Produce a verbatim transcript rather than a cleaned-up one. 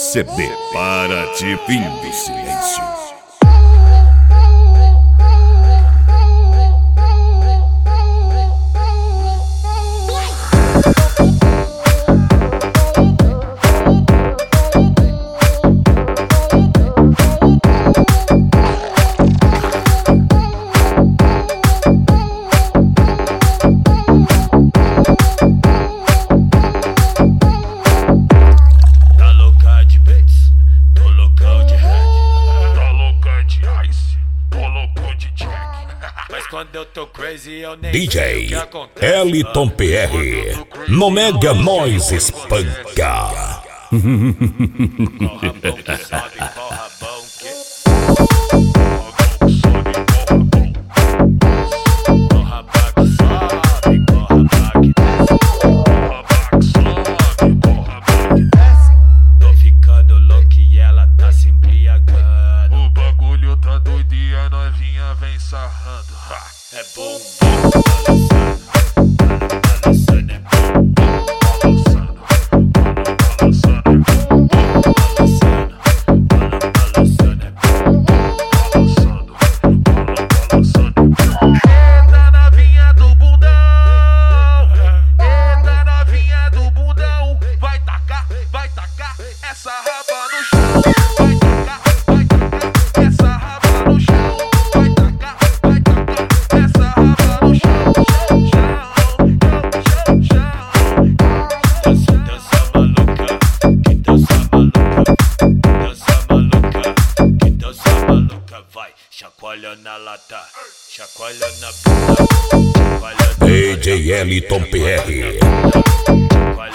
C D para de fim do silêncio. Quando eu tô crazy, eu nem D J Eliton P R no Mega Nós espanca. Corra bom que sobe, corra bom que corra bom que sobe, corra bom que sobe, corra bom que desce. Tô ficando louco e ela tá se embriagando. O bagulho tá doido e a novinha vem sarrando. É bom, balançando, é bom, balançando, balançando, é bom, balançando, balançando, é bom, balançando, balançando. Eita novinha do bundão, eita novinha do bundão, vai tacar, vai tacar essa raba no chão, vai tacar, vai tacar essa raba no chão, vai tacar, vai tacar essa raba no chão, chão, chão, chão, chão. Dança, dança maluca, que dança maluca, dança maluca, que dança maluca, vai, chacoalha na lata, chacoalha na bunda, chacoalha na D J Eliton P R. chacoalha